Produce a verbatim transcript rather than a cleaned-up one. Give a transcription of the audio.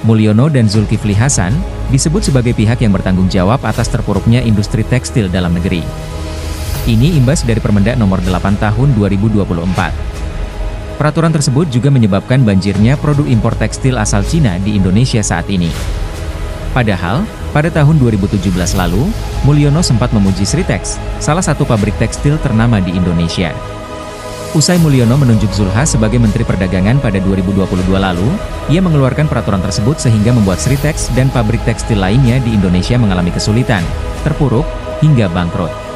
Mulyono dan Zulkifli Hasan, disebut sebagai pihak yang bertanggung jawab atas terpuruknya industri tekstil dalam negeri. Ini imbas dari Permendak Nomor delapan Tahun dua ribu dua puluh empat. Peraturan tersebut juga menyebabkan banjirnya produk impor tekstil asal Cina di Indonesia saat ini. Padahal, pada tahun dua ribu tujuh belas lalu, Mulyono sempat memuji Sritex, salah satu pabrik tekstil ternama di Indonesia. Usai Mulyono menunjuk Zulhas sebagai Menteri Perdagangan pada dua ribu dua puluh dua lalu, ia mengeluarkan peraturan tersebut sehingga membuat Sritex dan pabrik tekstil lainnya di Indonesia mengalami kesulitan, terpuruk, hingga bangkrut.